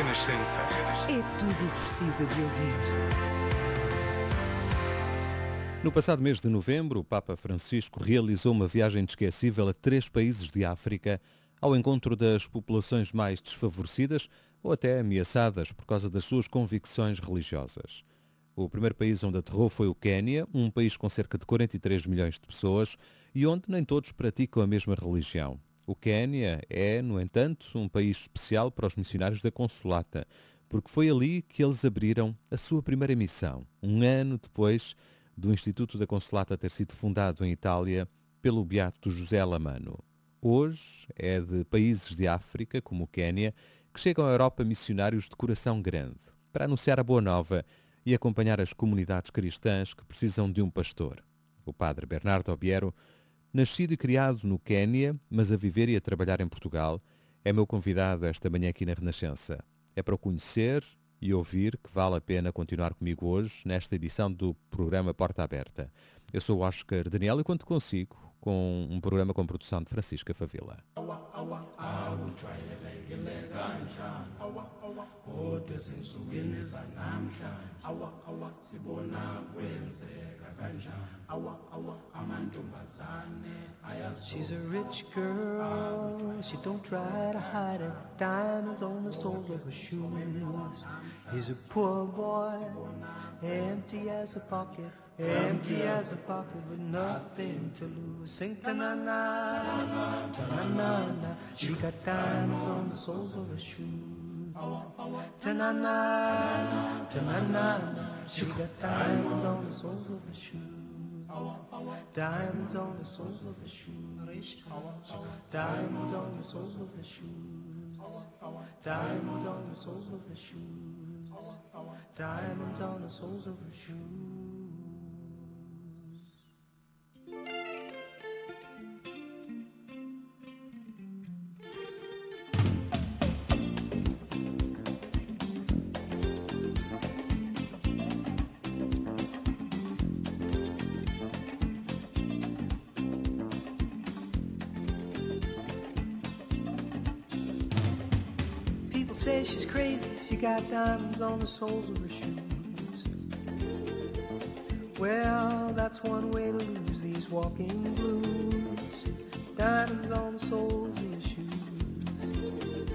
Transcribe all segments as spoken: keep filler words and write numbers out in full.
Renascença. É tudo o que precisa de ouvir. No passado mês de novembro, o Papa Francisco realizou uma viagem inesquecível a três países de África ao encontro das populações mais desfavorecidas ou até ameaçadas por causa das suas convicções religiosas. O primeiro país onde aterrou foi o Quénia, um país com cerca de quarenta e três milhões de pessoas e onde nem todos praticam a mesma religião. O Quénia é, no entanto, um país especial para os missionários da Consolata, porque foi ali que eles abriram a sua primeira missão, um ano depois do Instituto da Consolata ter sido fundado em Itália pelo beato José Lamano. Hoje é de países de África, como o Quénia, que chegam à Europa missionários de coração grande, para anunciar a boa nova e acompanhar as comunidades cristãs que precisam de um pastor. O padre Bernardo Obiero, nascido e criado no Quénia, mas a viver e a trabalhar em Portugal, é meu convidado esta manhã aqui na Renascença. É para o conhecer e ouvir que vale a pena continuar comigo hoje nesta edição do programa Porta Aberta. Eu sou o Oscar Daniel e conto consigo com um programa com produção de Francisca Favila. She's a rich girl, she don't try to hide it. Diamonds on the soles of her shoes. He's a poor boy, empty as a pocket, empty as a pocket with nothing to lose. Sing ta-na-na, ta-na-na-na. She got diamonds on the soles of her shoes. Ta-na-na, ta-na-na-na. She got diamonds on the soles of her shoes. Diamonds on the soles of her shoes. Diamonds on the soles of her shoes. Diamonds on the soles of her shoes. Diamonds on the soles of her shoes. Say she's crazy, she got diamonds on the soles of her shoes. Well, that's one way to lose these walking blues. Diamonds on the soles of your shoes.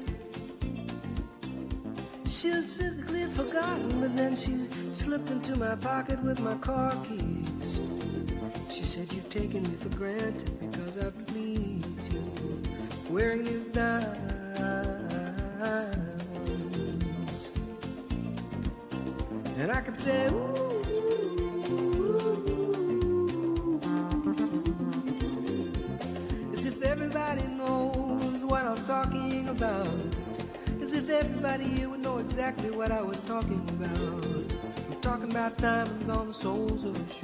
She was physically forgotten, but then she slipped into my pocket with my car keys. She said, you've taken me for granted because I please you, wearing these diamonds. And I could say, ooh, as if everybody knows what I'm talking about, as if everybody here would know exactly what I was talking about. I'm talking about diamonds on the soles of her shoes.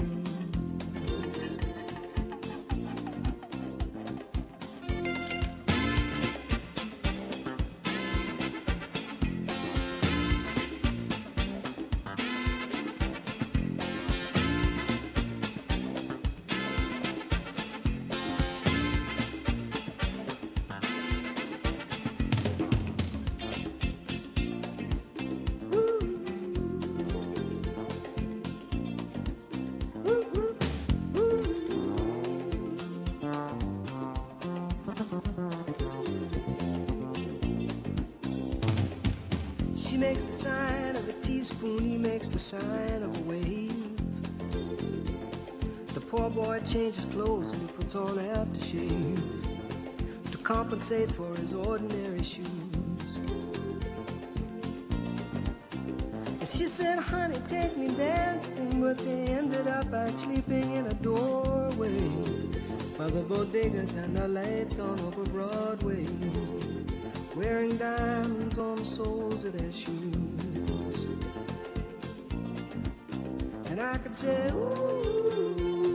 She makes the sign of a teaspoon, he makes the sign of a wave. The poor boy changes clothes and he puts on aftershave to compensate for his ordinary shoes. And she said, honey, take me dancing, but they ended up by sleeping in a doorway by the bodegas and the lights on over Broadway, wearing diamonds on the soles of their shoes. And I could say, ooh,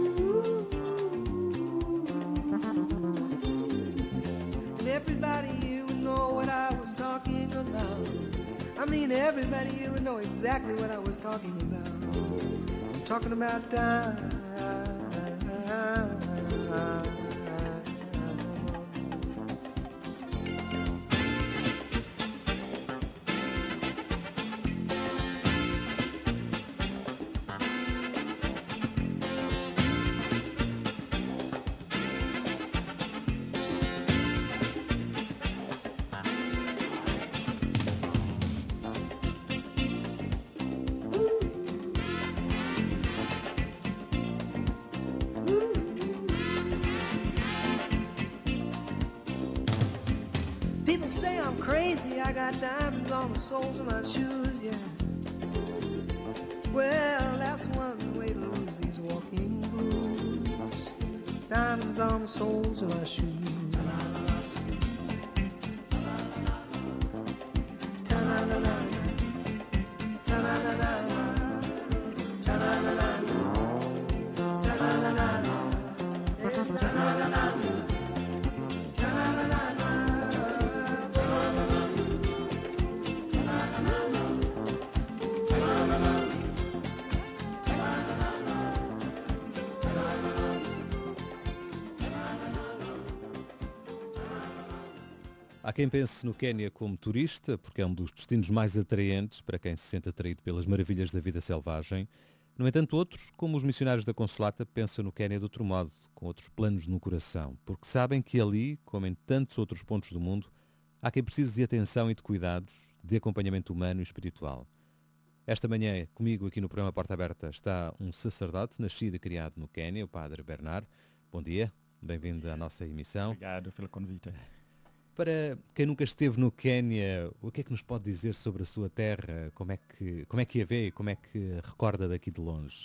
and everybody here would know what I was talking about. I mean, everybody here would know exactly what I was talking about. I'm talking about diamonds. say I'm crazy, I got diamonds on the soles of my shoes, yeah. Well, that's one way to lose these walking blues. Diamonds on the soles of my shoes. Ta-na-na-na, ta-na-na-na, ta-na-na-na, ta-na-na-na, ta-na-na-na. Há quem pense no Quénia como turista, porque é um dos destinos mais atraentes para quem se sente atraído pelas maravilhas da vida selvagem. No entanto, outros, como os missionários da Consolata, pensam no Quénia de outro modo, com outros planos no coração, porque sabem que ali, como em tantos outros pontos do mundo, há quem precise de atenção e de cuidados, de acompanhamento humano e espiritual. Esta manhã, comigo aqui no programa Porta Aberta, está um sacerdote nascido e criado no Quénia, o Padre Bernard. Bom dia, bem-vindo à nossa emissão. Obrigado pelo convite. Para quem nunca esteve no Quénia, o que é que nos pode dizer sobre a sua terra? Como é que, como é que a vê e como é que a recorda daqui de longe?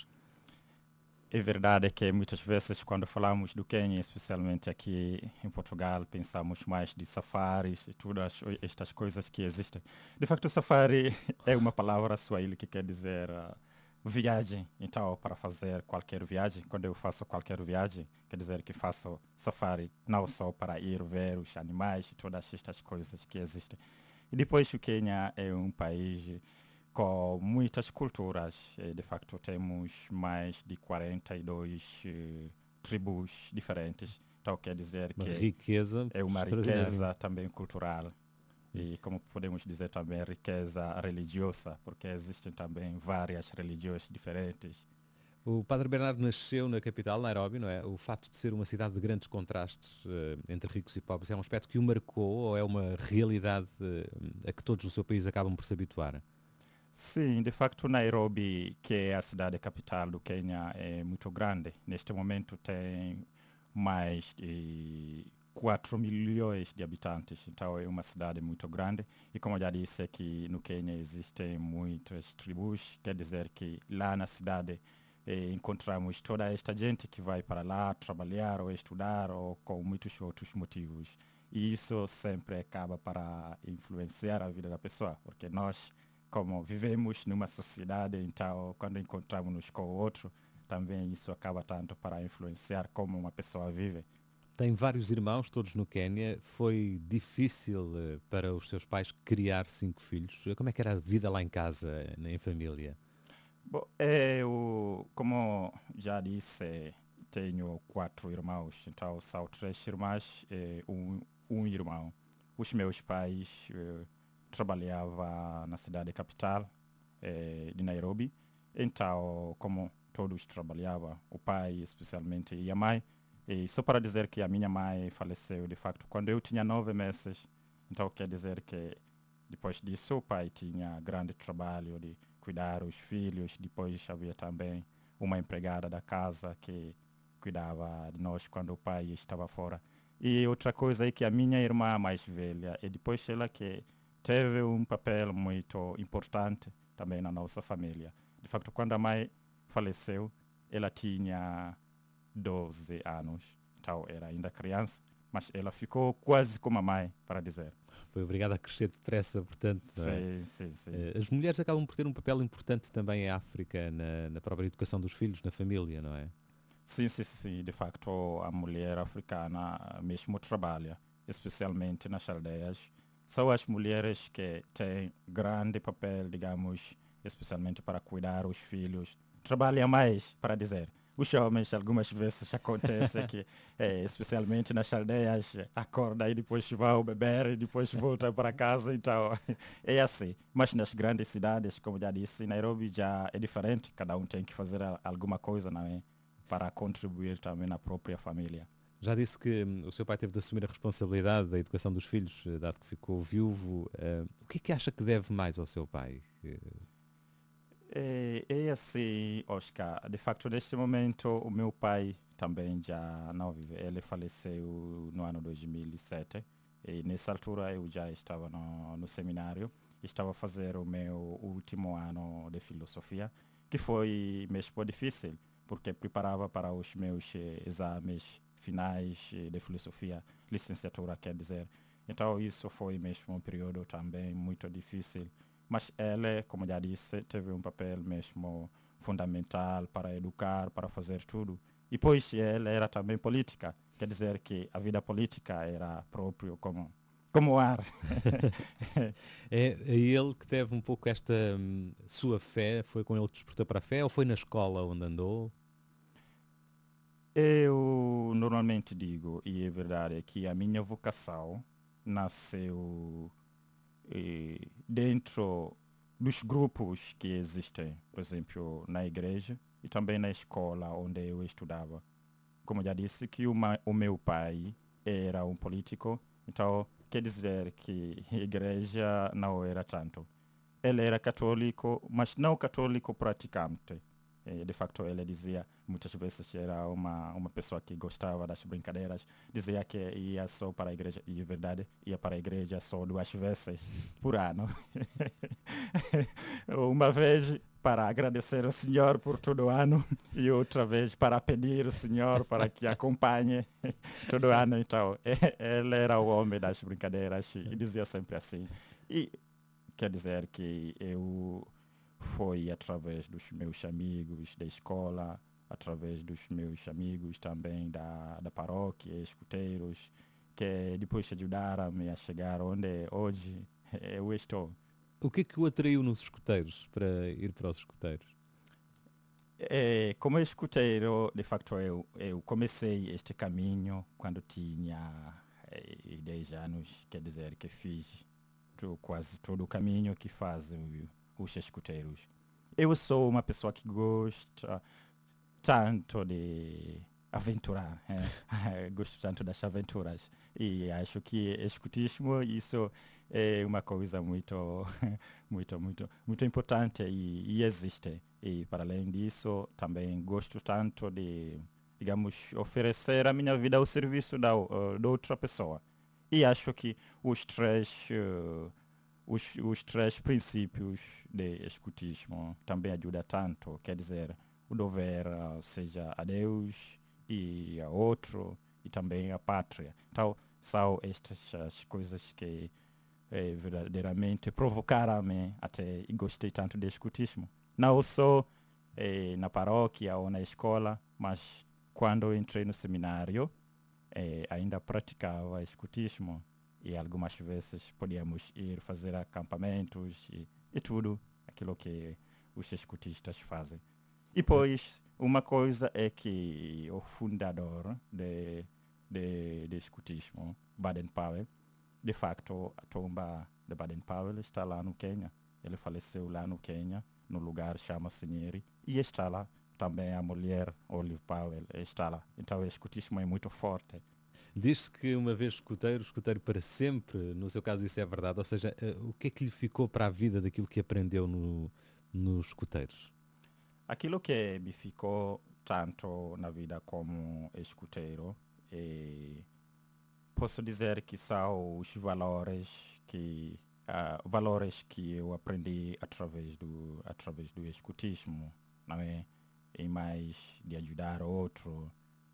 É verdade que muitas vezes quando falamos do Quênia, especialmente aqui em Portugal, pensamos mais de safaris e todas estas coisas que existem. De facto, safari é uma palavra swahili que quer dizer uh, viagem. Então, para fazer qualquer viagem, quando eu faço qualquer viagem, quer dizer que faço safari, não só para ir ver os animais e todas estas coisas que existem. E depois o Quênia é um país com muitas culturas. De facto, temos mais de quarenta e duas uh, tribos diferentes. Então, quer dizer uma que riqueza é uma riqueza também cultural. E, como podemos dizer, também riqueza religiosa, porque existem também várias religiões diferentes. O Padre Bernardo nasceu na capital, Nairobi, não é? O facto de ser uma cidade de grandes contrastes uh, entre ricos e pobres é um aspecto que o marcou ou é uma realidade uh, a que todos no seu país acabam por se habituar? Sim, de facto, Nairobi, que é a cidade capital do Quênia, é muito grande. Neste momento tem mais de quatro milhões de habitantes, então é uma cidade muito grande. E como eu já disse, aqui no Quênia existem muitas tribos, quer dizer que lá na cidade eh, encontramos toda esta gente que vai para lá trabalhar ou estudar ou com muitos outros motivos. E isso sempre acaba para influenciar a vida da pessoa, porque nós, como vivemos numa sociedade, então quando encontramos-nos com o outro, também isso acaba tanto para influenciar como uma pessoa vive. Tem vários irmãos, todos no Quénia. Foi difícil uh, para os seus pais criar cinco filhos? Como é que era a vida lá em casa, em família? Bom, eu, como já disse, tenho quatro irmãos. Então são três irmãs e um, um irmão. Os meus pais uh, trabalhavam na cidade capital uh, de Nairobi. Então, como todos trabalhavam, o pai especialmente e a mãe, e só para dizer que a minha mãe faleceu, de facto, quando eu tinha nove meses. Então, quer dizer que depois disso o pai tinha grande trabalho de cuidar dos filhos. Depois havia também uma empregada da casa que cuidava de nós quando o pai estava fora. E outra coisa é que a minha irmã mais velha, e depois ela que teve um papel muito importante também na nossa família. De facto, quando a mãe faleceu, ela tinha doze anos, então era ainda criança, mas ela ficou quase como a mãe, para dizer. Foi obrigada a crescer depressa, portanto. Sim, é? sim, sim. As mulheres acabam por ter um papel importante também em África, na, na própria educação dos filhos, na família, não é? Sim, sim, sim. De facto, a mulher africana mesmo trabalha, especialmente nas aldeias. São as mulheres que têm grande papel, digamos, especialmente para cuidar os filhos. Trabalham mais, para dizer. Os homens, algumas vezes, acontece que, é, especialmente nas aldeias, acorda e depois vão beber e depois volta para casa. Então, é assim. Mas nas grandes cidades, como já disse, Nairobi já é diferente. Cada um tem que fazer alguma coisa, não é? Para contribuir também na própria família. Já disse que hum, o seu pai teve de assumir a responsabilidade da educação dos filhos, dado que ficou viúvo. Uh, o que é que acha que deve mais ao seu pai? Uh... É, é assim, Oscar. De facto, neste momento, o meu pai também já não vive. Ele faleceu no ano dois mil e sete. E nessa altura eu já estava no, no seminário, estava a fazer o meu último ano de filosofia, que foi mesmo difícil, porque preparava para os meus eh, exames finais eh, de filosofia, licenciatura, quer dizer. Então isso foi mesmo um período também muito difícil. Mas ela, como já disse, teve um papel mesmo fundamental para educar, para fazer tudo. E pois ela era também política, quer dizer que a vida política era próprio como, como o ar. É, é ele que teve um pouco esta hum, sua fé, foi com ele que despertou para a fé ou foi na escola onde andou? Eu normalmente digo, e é verdade, que a minha vocação nasceu eh, dentro dos grupos que existem, por exemplo, na igreja e também na escola onde eu estudava. Como já disse, que uma, o meu pai era um político, então quer dizer que a igreja não era tanto. Ele era católico, mas não católico praticante. Eh, De facto, ele dizia, muitas vezes era uma, uma pessoa que gostava das brincadeiras, dizia que ia só para a igreja, e é verdade, ia para a igreja só duas vezes por ano. Uma vez para agradecer ao Senhor por todo o ano e outra vez para pedir ao Senhor para que acompanhe todo o ano. Então, ele era o homem das brincadeiras e dizia sempre assim. E quer dizer que eu foi através dos meus amigos da escola, através dos meus amigos também da, da paróquia, escuteiros, que depois ajudaram-me a chegar onde hoje eu estou. O que é que o atraiu nos escuteiros para ir para os escuteiros? É, como escuteiro, de facto, eu, eu comecei este caminho quando tinha eh, dez anos, quer dizer que fiz to- quase todo o caminho que fazem os escuteiros. Eu sou uma pessoa que gosta tanto de aventurar, é. Gosto tanto das aventuras e acho que escutismo isso é uma coisa muito muito muito muito importante e, e existe, e para além disso também gosto tanto de, digamos, oferecer a minha vida ao serviço da, o- da outra pessoa, e acho que os três eh, os, os três princípios de escutismo também ajudam tanto, quer dizer, o dever, ah, seja a Deus e a outro, e também a pátria. Então, são estas as coisas que eh, verdadeiramente provocaram-me até e gostei tanto de escutismo. Não só eh, na paróquia ou na escola, mas quando eu entrei no seminário, eh, ainda praticava escutismo e algumas vezes podíamos ir fazer acampamentos e, e tudo aquilo que os escutistas fazem. E pois, uma coisa é que o fundador de, de, de escutismo, Baden-Powell, de facto, a tomba de Baden-Powell está lá no Quênia. Ele faleceu lá no Quênia, no lugar chama-se Nyeri, e está lá. Também a mulher, Olive Powell, está lá. Então o escutismo é muito forte. Diz-se que uma vez escuteiro, escuteiro para sempre, no seu caso isso é verdade, ou seja, eh, o que é que lhe ficou para a vida daquilo que aprendeu no, nos escuteiros? Aquilo que me ficou tanto na vida como escuteiro, é, posso dizer que são os valores que ah, valores que eu aprendi através do através do escutismo, não é? E mais de ajudar outro,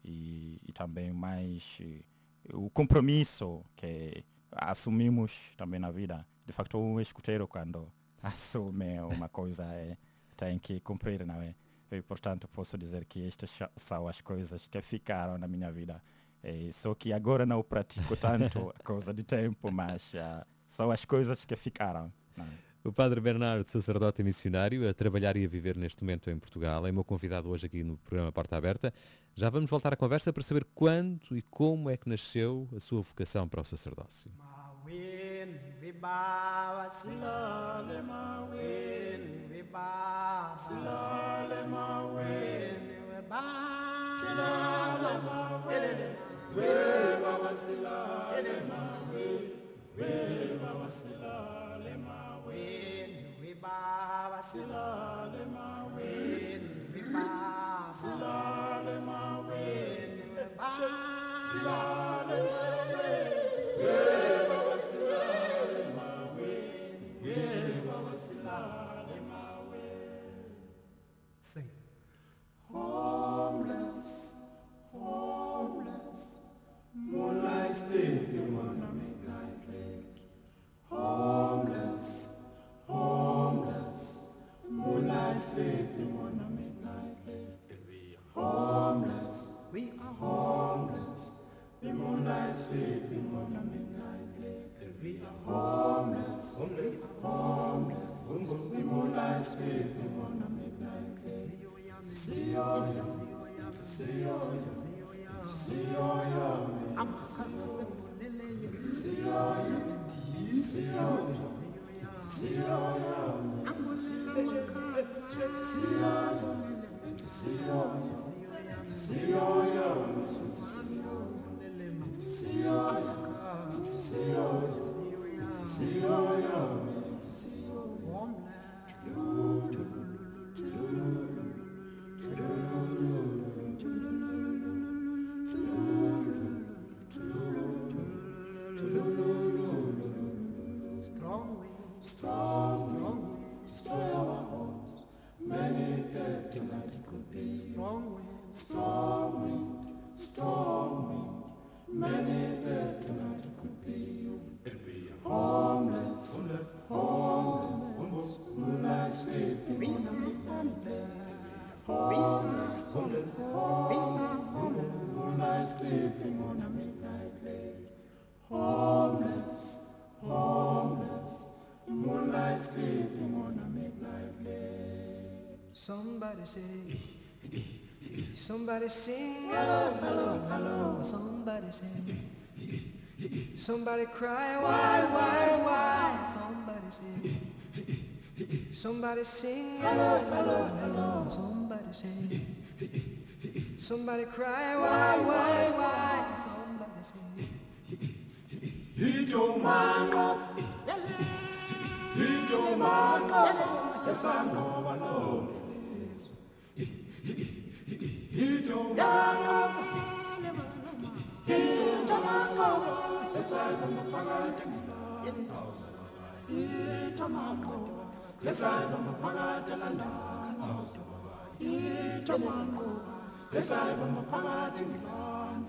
e, e também mais eh, o compromisso que assumimos também na vida. De facto, um escuteiro quando assume uma coisa é, tem que cumprir, não é? E, portanto, posso dizer que estas cha- são as coisas que ficaram na minha vida. Eh, só que agora não pratico tanto a causa de tempo, mas ah, são as coisas que ficaram, não é? O Padre Bernardo, sacerdote e missionário, a trabalhar e a viver neste momento em Portugal, é meu convidado hoje aqui no programa Porta Aberta. Já vamos voltar à conversa para saber quando e como é que nasceu a sua vocação para o sacerdócio. Mawin vibawa silale mawin vibawa silale mawin vibawa silale mawin vibawa silale mawin vibawa silale mawin vibawa silale mawin vibawa silale mawin vibawa silale mawin Moonlight sleeping on a midnight lake. Homeless, homeless. Moonlight sleeping on a midnight lake. We are homeless, we are homeless. The moonlight sleeping on a midnight lake. We are homeless, homeless, homeless. The moonlight sleeping on a midnight lake. See you, see you, see you, I'm see you, see you, see you, I'm see Strong wind, strong wind, destroy our homes. Many dead tonight it could be. Strong wind, strong wind, strong wind. Many dead tonight it could be. And we are homeless, homeless, homeless, homeless. Moonlight sleeping on a midnight lake. Homeless, homeless, homeless, homeless. Moonlight sleeping on a midnight lake. Homeless, homeless. Moonlight sleeping on a midnight lake. Somebody say, somebody sing, hello, hello, hello. Somebody sing, somebody cry, why, why, why. Somebody say, somebody sing, hello, hello, hello. Somebody say, somebody cry, why, why, why. Somebody say, Hito mango, hito mango, esangoba lonke. Hito mango, hito mango, esangoba phakathi ngendawo. Hito mango, esangoba phakathi ngendawo. Hito mango, esangoba phakathi ngendawo.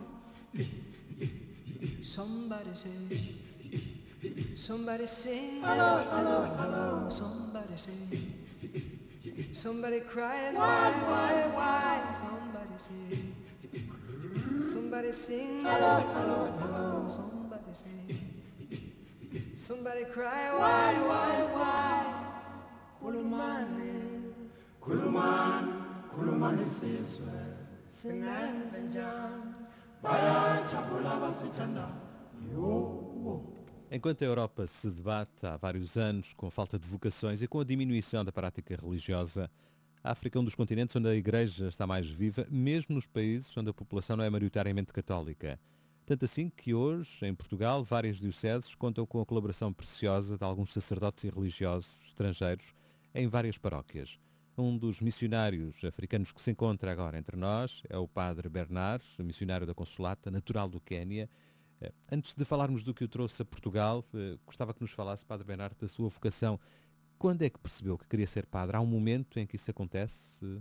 somebody say, somebody sing, hello, hello, hello. Somebody say, somebody cries, why, why, why. Somebody say, somebody sing, hello, hello, hello. Somebody say, somebody cry, why, why, why. Kulumani, Kulumani, kulumani sizwe. singenze njani. Bayajabula basithanda. Yo. Enquanto a Europa se debate há vários anos com a falta de vocações e com a diminuição da prática religiosa, a África é um dos continentes onde a Igreja está mais viva, mesmo nos países onde a população não é maioritariamente católica. Tanto assim que hoje, em Portugal, várias dioceses contam com a colaboração preciosa de alguns sacerdotes e religiosos estrangeiros em várias paróquias. Um dos missionários africanos que se encontra agora entre nós é o padre Bernard, missionário da Consolata, natural do Quénia. Antes de falarmos do que o trouxe a Portugal, gostava que nos falasse, padre Bernard, da sua vocação. Quando é que percebeu que queria ser padre? Há um momento em que isso acontece?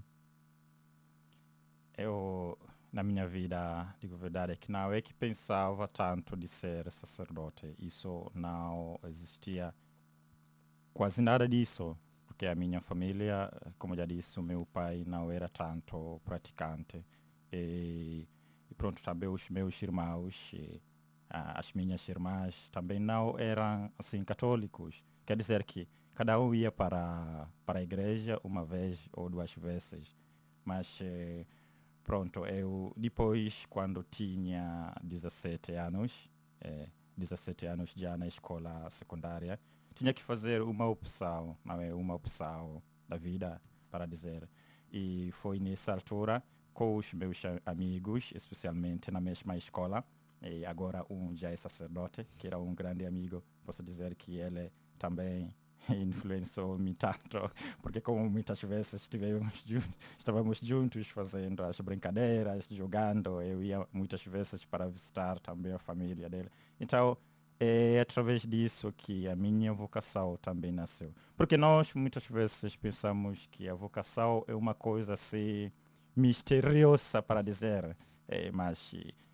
Eu, na minha vida, digo a verdade, é que não é que pensava tanto de ser sacerdote. Isso não existia quase nada disso. Porque a minha família, como já disse, o meu pai não era tanto praticante. E, e pronto, também os meus irmãos, e, a, as minhas irmãs também não eram assim católicos. Quer dizer que cada um ia para, para a igreja uma vez ou duas vezes. Mas eh, pronto, eu depois, quando tinha dezessete anos, eh, dezessete anos já na escola secundária, tinha que fazer uma opção, não é uma opção da vida, para dizer. E foi nessa altura com os meus amigos, especialmente na mesma escola, e agora um já é sacerdote, que era um grande amigo, posso dizer que ele também influenciou-me tanto, porque como muitas vezes estivemos, estávamos juntos fazendo as brincadeiras, jogando, eu ia muitas vezes para visitar também a família dele. Então, é através disso que a minha vocação também nasceu. Porque nós muitas vezes pensamos que a vocação é uma coisa assim misteriosa para dizer, é, mas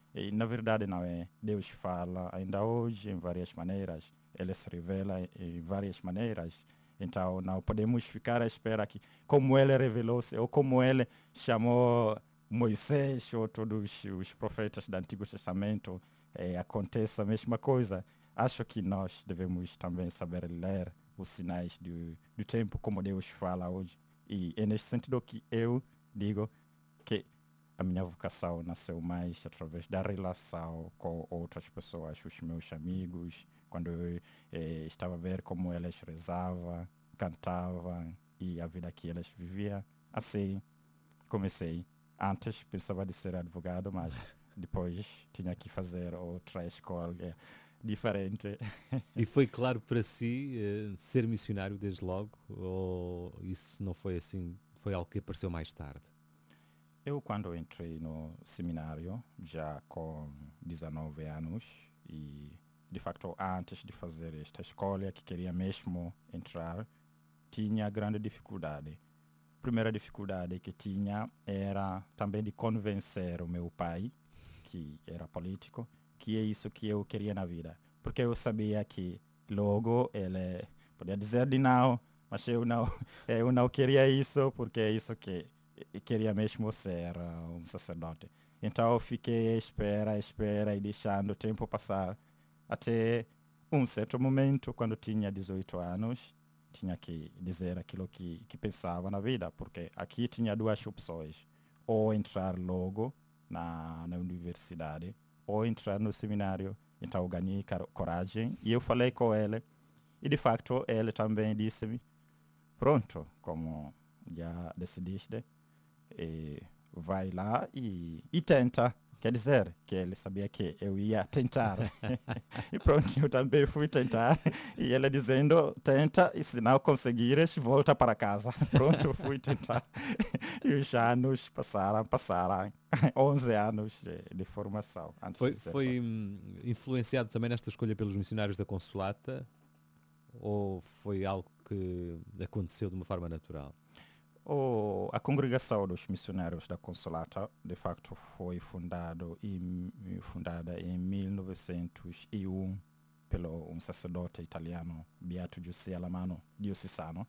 E, na verdade, não é. Deus fala ainda hoje em várias maneiras. Ele se revela em várias maneiras. Então, não podemos ficar à espera que, como ele revelou-se, ou como ele chamou Moisés ou todos os profetas do Antigo Testamento, eh, aconteça a mesma coisa. Acho que nós devemos também saber ler os sinais do, do tempo, como Deus fala hoje. E é nesse sentido que eu digo que a minha vocação nasceu mais através da relação com outras pessoas, os meus amigos, quando eu eh, estava a ver como eles rezavam, cantavam e a vida que eles viviam. Assim, comecei. Antes pensava de ser advogado, mas depois tinha que fazer outra escola diferente. E foi claro para si eh, ser missionário desde logo? Ou isso não foi assim? Foi algo que apareceu mais tarde? Eu, quando entrei no seminário, já com dezenove anos, e de facto, antes de fazer esta escolha, que queria mesmo entrar, tinha grande dificuldade. A primeira dificuldade que tinha era também de convencer o meu pai, que era político, que é isso que eu queria na vida. Porque eu sabia que logo ele podia dizer de não, mas eu não, eu não queria isso, porque é isso que eu queria mesmo ser uh, um sacerdote. Então eu fiquei à espera, à espera e deixando o tempo passar até um certo momento, quando tinha dezoito anos, tinha que dizer aquilo que, que pensava na vida, porque aqui tinha duas opções: ou entrar logo na, na universidade, ou entrar no seminário. Então eu ganhei coragem e eu falei com ele, e de facto ele também disse-me: pronto, como já decidiste, e vai lá e, e tenta. Quer dizer, que ele sabia que eu ia tentar. E pronto, eu também fui tentar. E ele dizendo: tenta, e se não conseguires, volta para casa. Pronto, eu fui tentar. E os anos passaram, passaram. onze anos de, de formação. Antes Foi, de ser foi hum, influenciado também nesta escolha pelos missionários da Consolata? Ou foi algo que aconteceu de uma forma natural? O, a congregação dos missionários da Consolata, de facto, foi fundado em, fundada em mil novecentos e um pelo um sacerdote italiano, Beato Giuseppe Alamano Diocesano.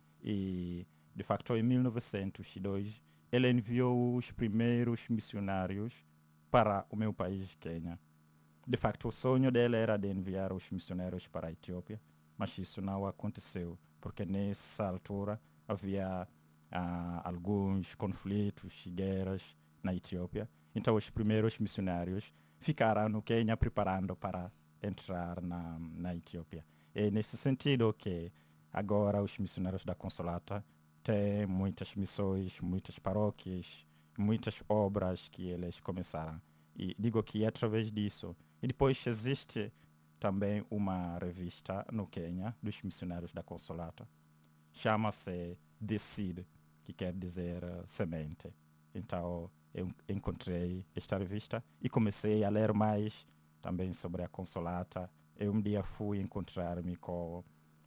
E, de facto, em mil novecentos e dois, ele enviou os primeiros missionários para o meu país, Quênia. De facto, o sonho dele era de enviar os missionários para a Etiópia, mas isso não aconteceu, porque nessa altura havia Uh, alguns conflitos e guerras na Etiópia. Então os primeiros missionários ficaram no Quênia preparando para entrar na, na Etiópia. É nesse sentido que agora os missionários da Consolata têm muitas missões, muitas paróquias, muitas obras que eles começaram. E digo que é através disso. E depois existe também uma revista no Quênia dos missionários da Consolata. Chama-se The Seed, que quer dizer uh, semente. Então eu encontrei esta revista e comecei a ler mais também sobre a Consolata. Eu um dia fui encontrar-me com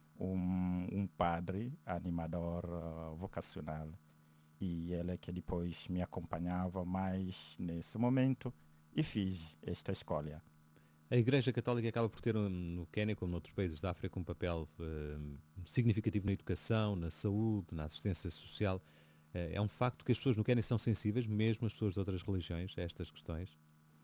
um, um padre animador uh, vocacional, e ele que depois me acompanhava mais nesse momento, e fiz esta escolha. A Igreja Católica acaba por ter no Quênia, como noutros países da África, um papel uh, significativo na educação, na saúde, na assistência social. Uh, é um facto que as pessoas no Quênia são sensíveis, mesmo as pessoas de outras religiões, a estas questões?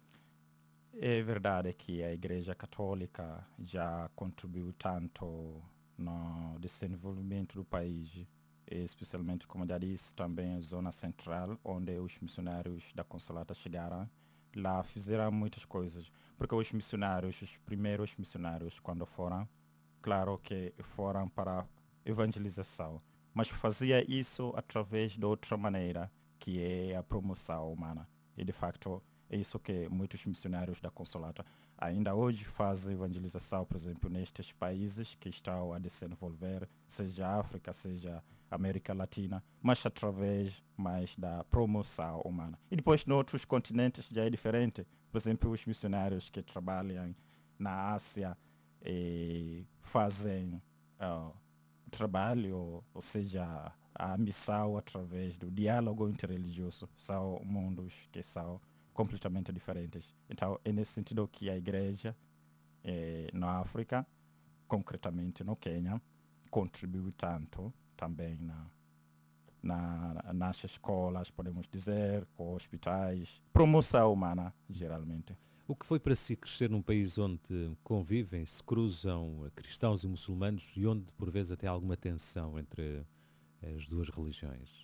É verdade que a Igreja Católica já contribuiu tanto no desenvolvimento do país, especialmente, como já disse, também a zona central, onde os missionários da Consolata chegaram. Lá fizeram muitas coisas, porque os missionários, os primeiros missionários, quando foram, claro que foram para evangelização, mas fazia isso através de outra maneira, que é a promoção humana. E de facto é isso que muitos missionários da Consolata ainda hoje fazem, evangelização, por exemplo, nestes países que estão a desenvolver, seja África, seja América Latina, mas através mais da promoção humana. E depois, em outros continentes já é diferente. Por exemplo, os missionários que trabalham na Ásia e fazem uh, trabalho, ou seja, a missão através do diálogo interreligioso. São mundos que são completamente diferentes. Então, é nesse sentido que a igreja eh, na África, concretamente no Quênia, contribui tanto também na, na, nas escolas, podemos dizer, com hospitais, promoção humana, geralmente. O que foi para si crescer num país onde convivem, se cruzam cristãos e muçulmanos e onde, por vezes, até há alguma tensão entre as duas religiões?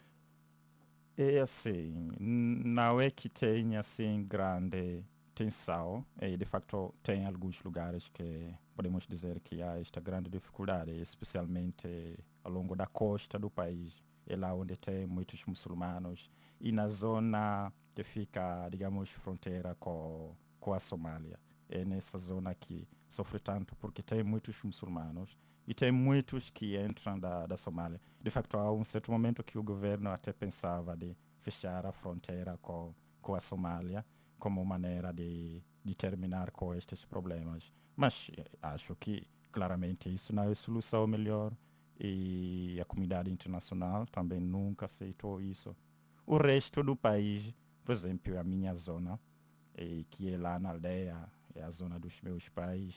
É assim, não é que tenha assim grande tensão, e de facto tem alguns lugares que podemos dizer que há esta grande dificuldade, especialmente ao longo da costa do país, é lá onde tem muitos muçulmanos, e na zona que fica, digamos, fronteira com, com a Somália. É nessa zona que sofre tanto porque tem muitos muçulmanos e tem muitos que entram da, da Somália. De facto, há um certo momento que o governo até pensava de fechar a fronteira com, com a Somália como maneira de, de terminar com estes problemas. Mas acho que, claramente, isso não é a solução melhor e a comunidade internacional também nunca aceitou isso. O resto do país, por exemplo, a minha zona, e que é lá na aldeia, é a zona dos meus pais,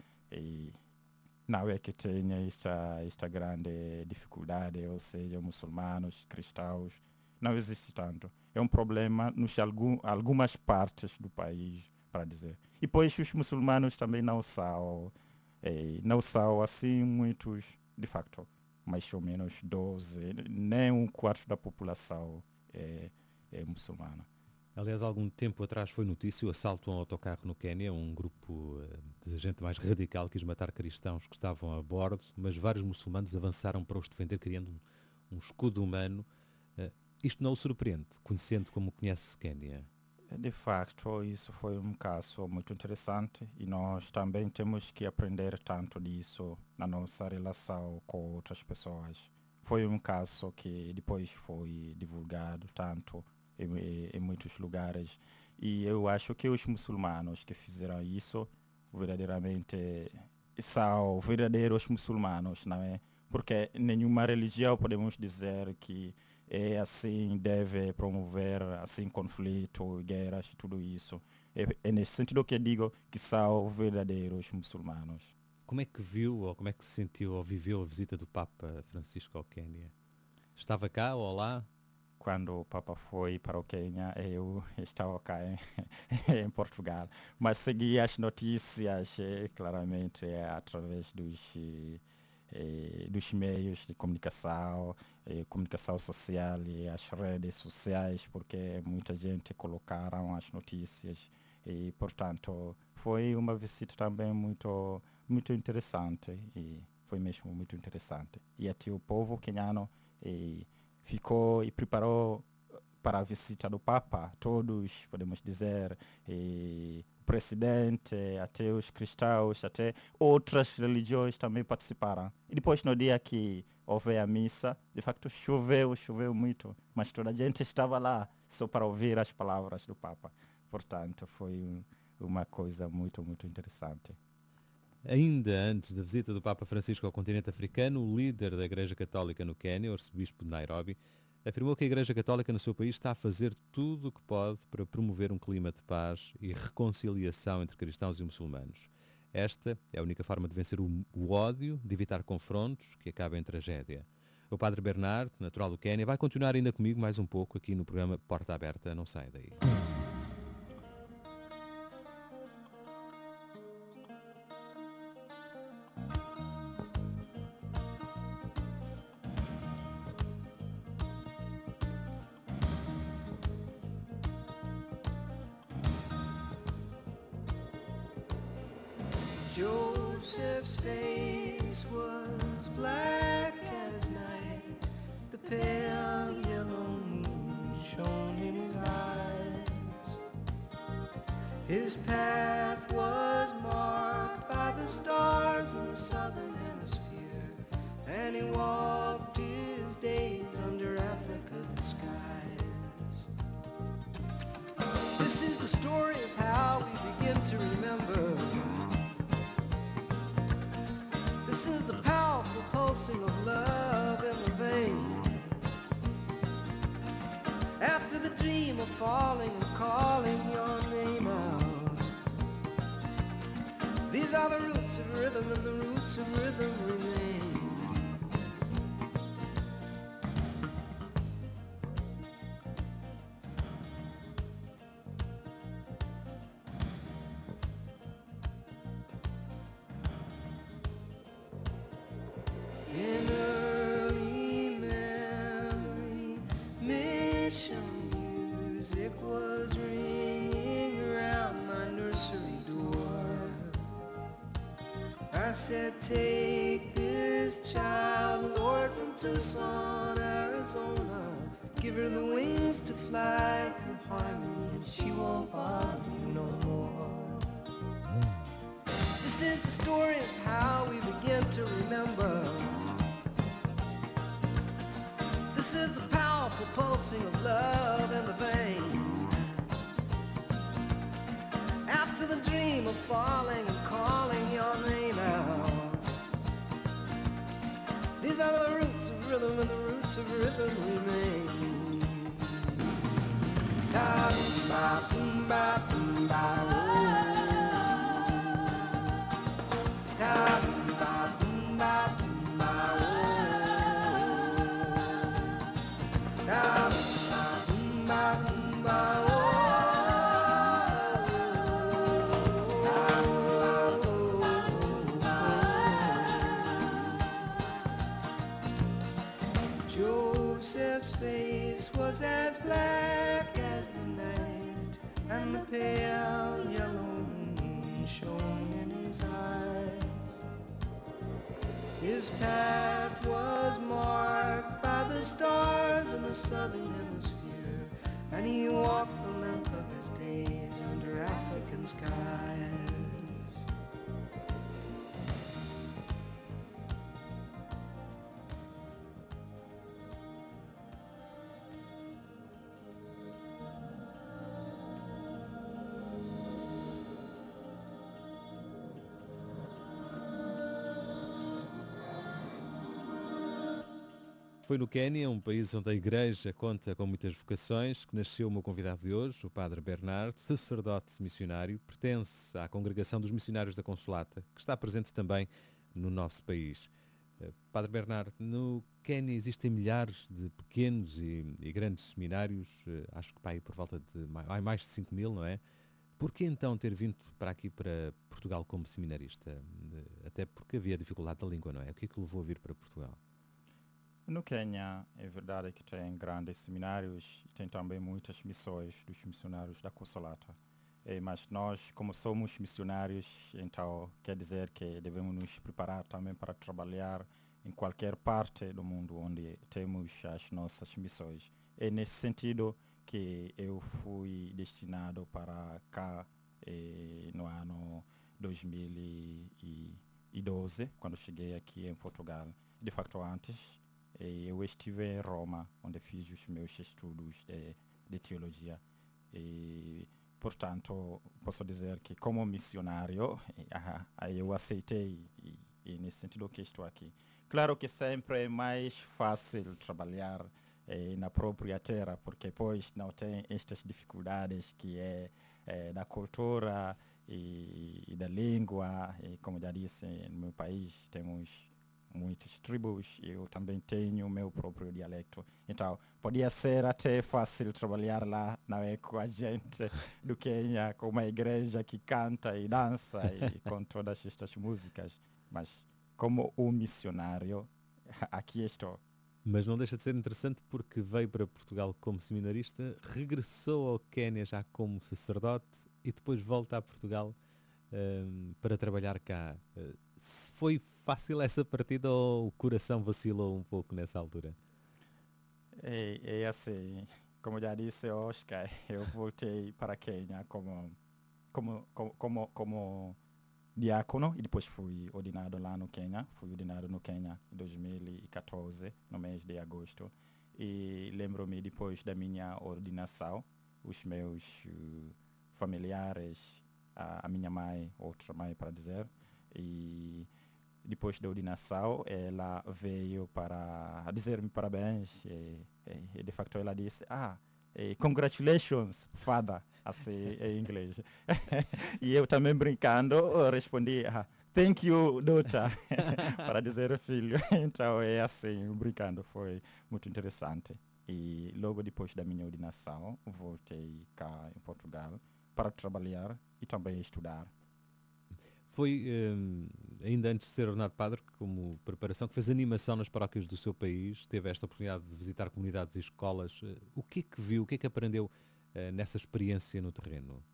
e não é que tenha esta, esta grande dificuldade, ou seja, muçulmanos, cristãos, não existe tanto. É um problema nos algum, algumas partes do país, para dizer. E depois os muçulmanos também não são, eh, não são assim muitos, de facto, mais ou menos doze, nem um quarto da população é, é muçulmana. Aliás, há algum tempo atrás foi notícia o assalto a um autocarro no Quênia. Um grupo de gente mais radical quis matar cristãos que estavam a bordo, mas vários muçulmanos avançaram para os defender, criando um, um escudo humano. Uh, isto não o surpreende, conhecendo como conhece Quênia? De facto, isso foi um caso muito interessante e nós também temos que aprender tanto disso na nossa relação com outras pessoas. Foi um caso que depois foi divulgado tanto Em, em muitos lugares, e eu acho que os muçulmanos que fizeram isso verdadeiramente são verdadeiros muçulmanos, não é? Porque nenhuma religião podemos dizer que é assim, deve promover assim conflito, guerras e tudo isso. É, é nesse sentido que eu digo que são verdadeiros muçulmanos. Como é que viu ou como é que se sentiu ou viveu a visita do Papa Francisco ao Quênia? Estava cá ou lá? Quando o Papa foi para o Quênia, eu estava cá em, em Portugal. Mas segui as notícias, eh, claramente, eh, através dos, eh, dos meios de comunicação, eh, comunicação social e as redes sociais, porque muita gente colocaram as notícias. E, portanto, foi uma visita também muito, muito interessante. E foi mesmo muito interessante. E até o povo queniano E, ficou e preparou para a visita do Papa, todos, podemos dizer, e o presidente, até os cristãos, até outras religiões também participaram. E depois, no dia que houve a missa, de facto choveu, choveu muito, mas toda a gente estava lá só para ouvir as palavras do Papa. Portanto, foi um, uma coisa muito, muito interessante. Ainda antes da visita do Papa Francisco ao continente africano, o líder da Igreja Católica no Quênia, o arcebispo de Nairobi, afirmou que a Igreja Católica no seu país está a fazer tudo o que pode para promover um clima de paz e reconciliação entre cristãos e muçulmanos. Esta é a única forma de vencer o, o ódio, de evitar confrontos que acabem em tragédia. O Padre Bernard, natural do Quênia, vai continuar ainda comigo mais um pouco aqui no programa Porta Aberta. Não sai daí. Joseph's face was black as night. The pale yellow moon shone in his eyes. His path was marked by the stars in the southern hemisphere, and he walked his days under Africa's skies. This is the story of how we begin to remember. This is the powerful pulsing of love in the vein. After the dream of falling and calling These are the roots of rhythm, and the roots of rhythm remain. In early memory, mission music was ringing around my nursery door. I said, take this child, Lord, from Tucson, Arizona. Give her the wings to fly through harmony, and she won't bother you no more. This is the story of how we begin to remember. This is the powerful pulsing of love in the vein. After the dream of falling and calling your name out. These are the roots of rhythm, and the roots of rhythm remain. Da boom ba boom ba boom ba oh. Da boom ba boom ba boom ba oh. Da boom ba boom ba boom ba oh. Joseph's face was as black as the night, and the pale yellow moon shone in his eyes. His path was marked by the stars in the southern hemisphere, and he walked the length of his days under African skies. Foi no Quénia, um país onde a igreja conta com muitas vocações, que nasceu o meu convidado de hoje, o Padre Bernardo, sacerdote missionário, pertence à Congregação dos Missionários da Consolata, que está presente também no nosso país. Padre Bernardo, no Quénia existem milhares de pequenos e, e grandes seminários, acho que para aí por volta de mais, mais de cinco mil, não é? Por que então ter vindo para aqui, para Portugal, como seminarista? Até porque havia dificuldade da língua, não é? O que é que levou a vir para Portugal? No Quênia, é verdade que tem grandes seminários e tem também muitas missões dos missionários da Consolata. É, mas nós, como somos missionários, então quer dizer que devemos nos preparar também para trabalhar em qualquer parte do mundo onde temos as nossas missões. É nesse sentido que eu fui destinado para cá eh, no ano dois mil e doze, quando cheguei aqui em Portugal. De facto, antes eu estive em Roma, onde fiz os meus estudos de, de teologia. E, portanto, posso dizer que como missionário, eu aceitei e, e nesse sentido que estou aqui. Claro que sempre é mais fácil trabalhar eh, na própria terra, porque depois não tem estas dificuldades que é, é da cultura e, e da língua. E, como já disse, no meu país temos muitas tribos, eu também tenho o meu próprio dialecto. Então, podia ser até fácil trabalhar lá, não é, com a gente do Quênia, com uma igreja que canta e dança e com todas estas músicas. Mas, como um missionário, aqui estou. Mas não deixa de ser interessante porque veio para Portugal como seminarista, regressou ao Quênia já como sacerdote e depois volta a Portugal um, para trabalhar cá. Uh, foi fácil essa partida ou o coração vacilou um pouco nessa altura? É, é assim, como já disse Oscar, eu voltei para Quênia como, como, como, como, como diácono e depois fui ordenado lá no Quênia. Fui ordenado no Quênia em dois mil e catorze, no mês de agosto. E lembro-me depois da minha ordenação, os meus uh, familiares, a, a minha mãe, outra mãe para dizer, e depois da ordenação, ela veio para dizer-me parabéns e, e, e de facto ela disse, ah, eh, congratulations, father, assim em inglês. E eu também brincando eu respondi, ah, thank you, daughter, para dizer filho. Então é assim, brincando, foi muito interessante. E logo depois da minha ordenação, voltei cá em Portugal para trabalhar e também estudar. Foi, hum, ainda antes de ser ordenado padre, como preparação, que fez animação nas paróquias do seu país, teve esta oportunidade de visitar comunidades e escolas. O que é que viu, o que é que aprendeu uh, nessa experiência no terreno?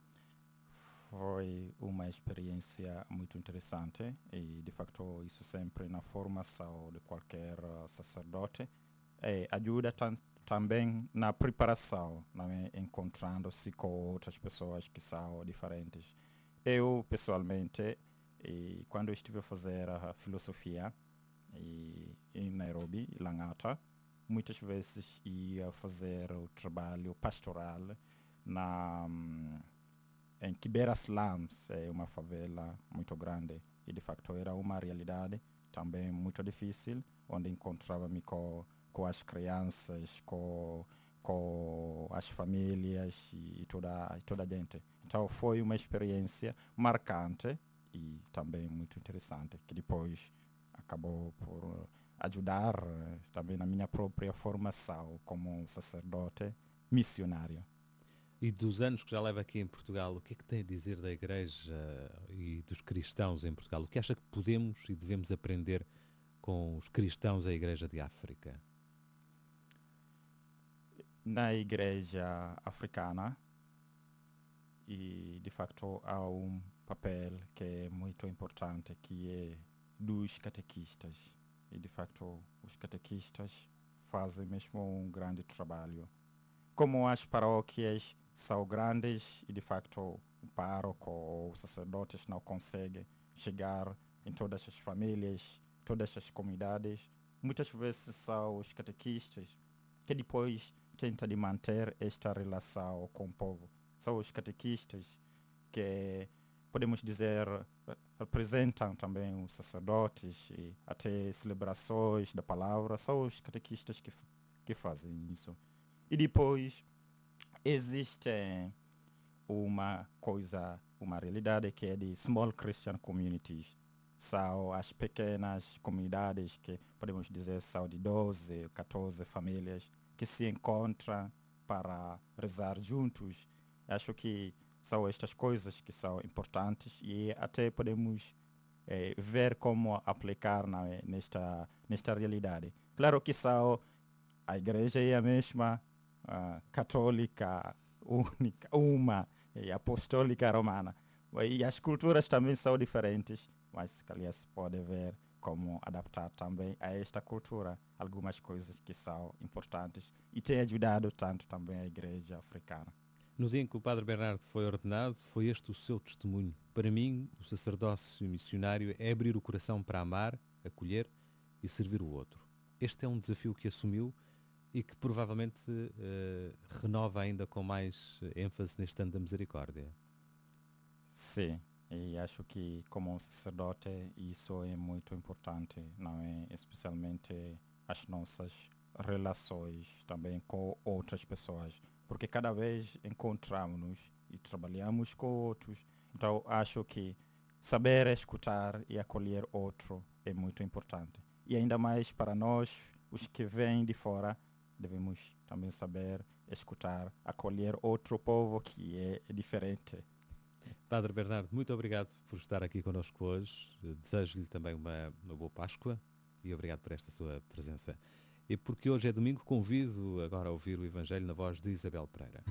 Foi uma experiência muito interessante e, de facto, isso sempre na formação de qualquer uh, sacerdote. E ajuda tam também na preparação, né, encontrando-se com outras pessoas que são diferentes. Eu, pessoalmente, e quando eu estive a fazer a filosofia e, em Nairobi, Langata, muitas vezes ia fazer o trabalho pastoral na, em Kibera Slums, é uma favela muito grande. E, de facto, era uma realidade também muito difícil, onde encontrava-me com, com as crianças, com... com as famílias e toda, toda a gente. Então foi uma experiência marcante e também muito interessante, que depois acabou por ajudar uh, também na minha própria formação como sacerdote missionário. E dos anos que já leva aqui em Portugal, o que é que tem a dizer da Igreja e dos cristãos em Portugal? O que acha que podemos e devemos aprender com os cristãos da Igreja de África? Na igreja africana, e de facto há um papel que é muito importante, que é dos catequistas. E de facto os catequistas fazem mesmo um grande trabalho. Como as paróquias são grandes e de facto o pároco ou os sacerdotes não conseguem chegar em todas as famílias, todas as comunidades, muitas vezes são os catequistas que depois tenta de manter esta relação com o povo. São os catequistas que, podemos dizer, representam também os sacerdotes e até celebrações da palavra. São os catequistas que, que fazem isso. E depois existe uma coisa, uma realidade que é de small Christian communities. São as pequenas comunidades que, podemos dizer, são de doze, catorze famílias que se encontram para rezar juntos. Acho que são estas coisas que são importantes e até podemos eh, ver como aplicar na, nesta, nesta realidade. Claro que são, a igreja é a mesma, uh, católica, única, uma, e apostólica romana. E as culturas também são diferentes, mas aliás se pode ver como adaptar também a esta cultura algumas coisas que são importantes e tem ajudado tanto também a igreja africana. No dia em que o Padre Bernardo foi ordenado, foi este o seu testemunho. Para mim, o sacerdócio missionário é abrir o coração para amar, acolher e servir o outro. Este é um desafio que assumiu e que provavelmente uh, renova ainda com mais ênfase neste ano da misericórdia. Sim. E acho que como sacerdote isso é muito importante, não é? Especialmente as nossas relações também com outras pessoas, porque cada vez encontramos-nos e trabalhamos com outros. Então acho que saber escutar e acolher outro é muito importante. E ainda mais para nós, os que vêm de fora, devemos também saber escutar, acolher outro povo que é diferente. Padre Bernardo, muito obrigado por estar aqui connosco hoje. Desejo-lhe também uma, uma boa Páscoa e obrigado por esta sua presença. E porque hoje é domingo, convido agora a ouvir o Evangelho na voz de Isabel Pereira.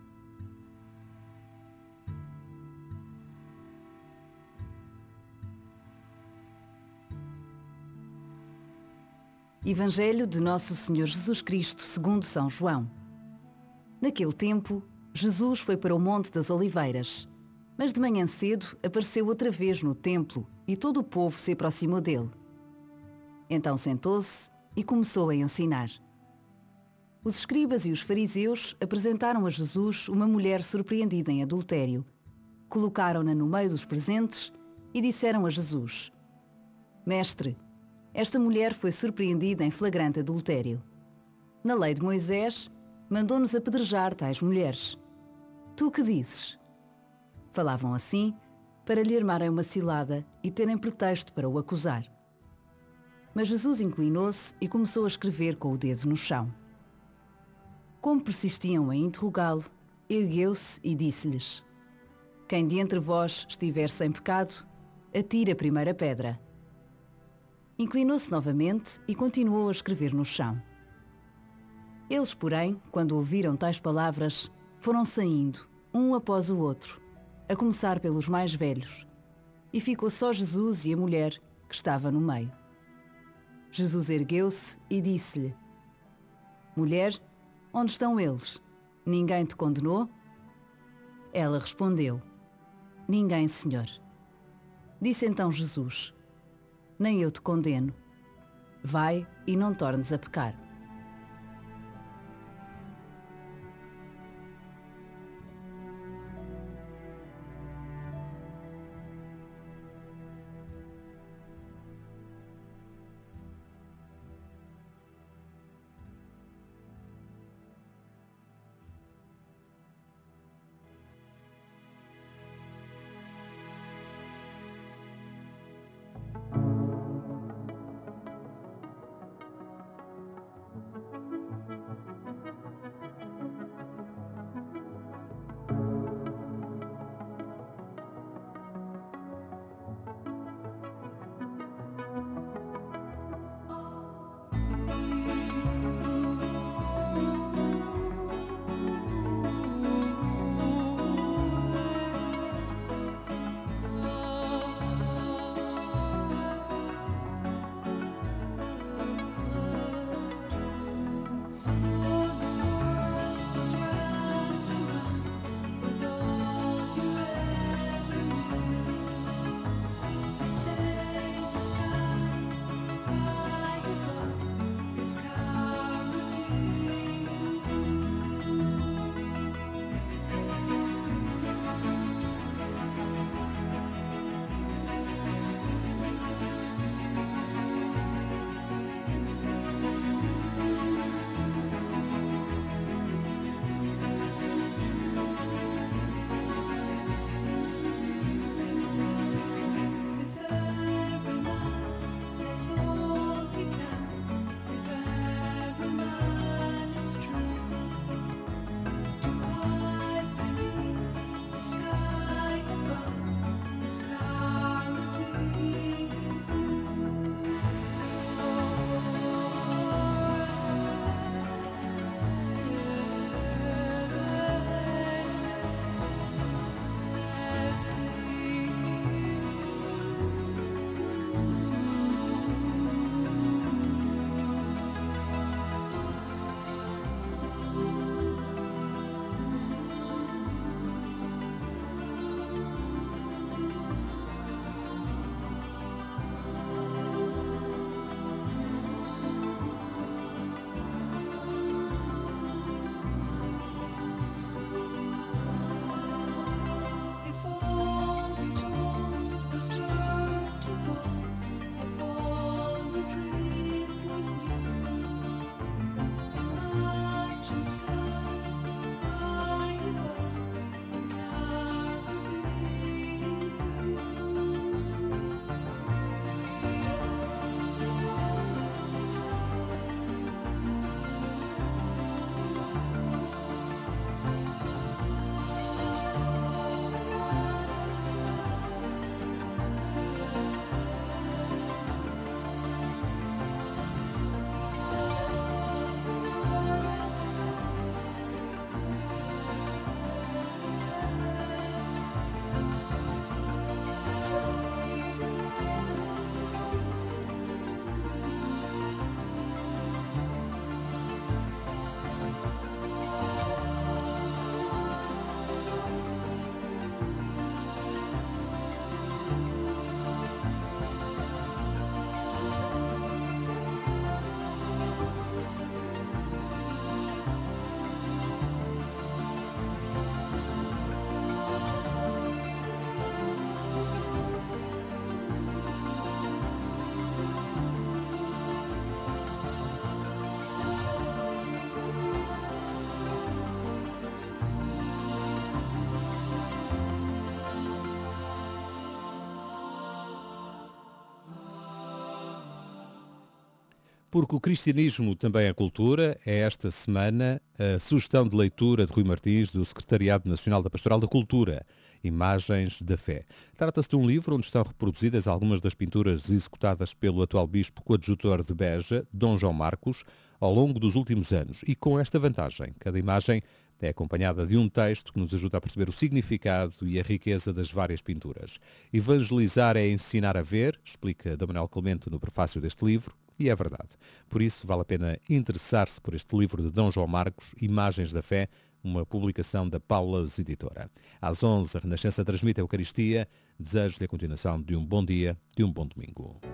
Evangelho de Nosso Senhor Jesus Cristo segundo São João. Naquele tempo, Jesus foi para o Monte das Oliveiras. Mas de manhã cedo apareceu outra vez no templo e todo o povo se aproximou dele. Então sentou-se e começou a ensinar. Os escribas e os fariseus apresentaram a Jesus uma mulher surpreendida em adultério. Colocaram-na no meio dos presentes e disseram a Jesus: Mestre, esta mulher foi surpreendida em flagrante adultério. Na lei de Moisés, mandou-nos apedrejar tais mulheres. Tu que dizes? Falavam assim para lhe armarem uma cilada e terem pretexto para o acusar. Mas Jesus inclinou-se e começou a escrever com o dedo no chão. Como persistiam em interrogá-lo, ergueu-se e disse-lhes: Quem de entre vós estiver sem pecado, atire a primeira pedra. Inclinou-se novamente e continuou a escrever no chão. Eles, porém, quando ouviram tais palavras, foram saindo, um após o outro, a começar pelos mais velhos, e ficou só Jesus e a mulher que estava no meio. Jesus ergueu-se e disse-lhe: Mulher, onde estão eles? Ninguém te condenou? Ela respondeu: Ninguém, Senhor. Disse então Jesus: Nem eu te condeno. Vai e não tornes a pecar. Porque o cristianismo também é cultura, é esta semana a sugestão de leitura de Rui Martins do Secretariado Nacional da Pastoral da Cultura, Imagens da Fé. Trata-se de um livro onde estão reproduzidas algumas das pinturas executadas pelo atual bispo coadjutor de Beja, Dom João Marcos, ao longo dos últimos anos. E com esta vantagem, cada imagem é acompanhada de um texto que nos ajuda a perceber o significado e a riqueza das várias pinturas. Evangelizar é ensinar a ver, explica D. Manuel Clemente no prefácio deste livro, e é verdade. Por isso vale a pena interessar-se por este livro de Dom João Marcos, Imagens da Fé, uma publicação da Paulas Editora. Às onze, a Renascença transmite a Eucaristia. Desejo-lhe a continuação de um bom dia e um bom domingo.